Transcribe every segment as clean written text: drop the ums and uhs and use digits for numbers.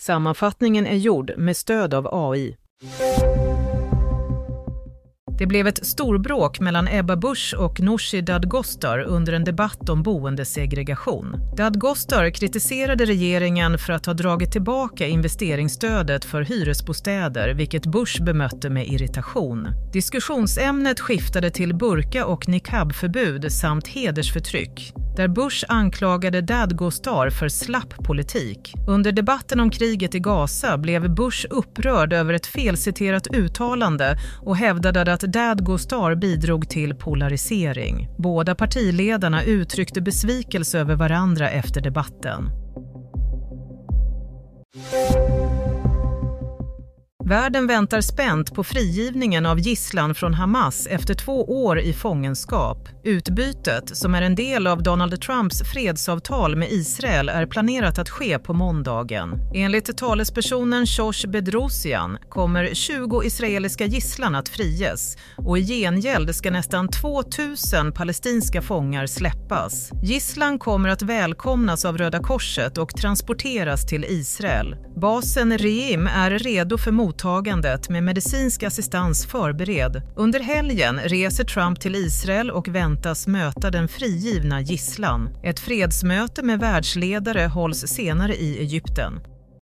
Sammanfattningen är gjord med stöd av AI. Det blev ett storbråk mellan Ebba Busch och Nooshi Dadgostar under en debatt om boendesegregation. Dadgostar kritiserade regeringen för att ha dragit tillbaka investeringsstödet för hyresbostäder, vilket Busch bemötte med irritation. Diskussionsämnet skiftade till burka- och niqab-förbud samt hedersförtryck, där Busch anklagade Dadgostar för slapp politik. Under debatten om kriget i Gaza blev Busch upprörd över ett felciterat uttalande och hävdade att Dadgostar bidrog till polarisering. Båda partiledarna uttryckte besvikelse över varandra efter debatten. Världen väntar spänt på frigivningen av gisslan från Hamas efter 2 år i fångenskap. Utbytet, som är en del av Donald Trumps fredsavtal med Israel, är planerat att ske på måndagen. Enligt talespersonen Shosh Bedrosian kommer 20 israeliska gisslan att friges och i gengäld ska nästan 2000 palestinska fångar släppas. Gisslan kommer att välkomnas av Röda Korset och transporteras till Israel. Basen Reim är redo för mottagandet med medicinsk assistans förbered. Under helgen reser Trump till Israel och väntas möta den frigivna gisslan. Ett fredsmöte med världsledare hålls senare i Egypten.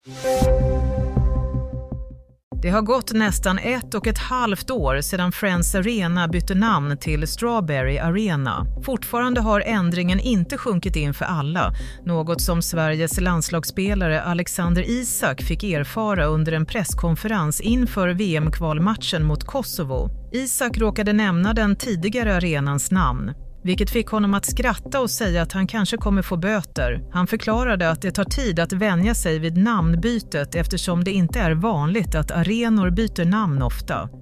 Det har gått nästan 1,5 år sedan Friends Arena bytte namn till Strawberry Arena. Fortfarande har ändringen inte sjunkit in för alla, något som Sveriges landslagsspelare Alexander Isak fick erfara under en presskonferens inför VM-kvalmatchen mot Kosovo. Isak råkade nämna den tidigare arenans namn, vilket fick honom att skratta och säga att han kanske kommer få böter. Han förklarade att det tar tid att vänja sig vid namnbytet eftersom det inte är vanligt att arenor byter namn ofta.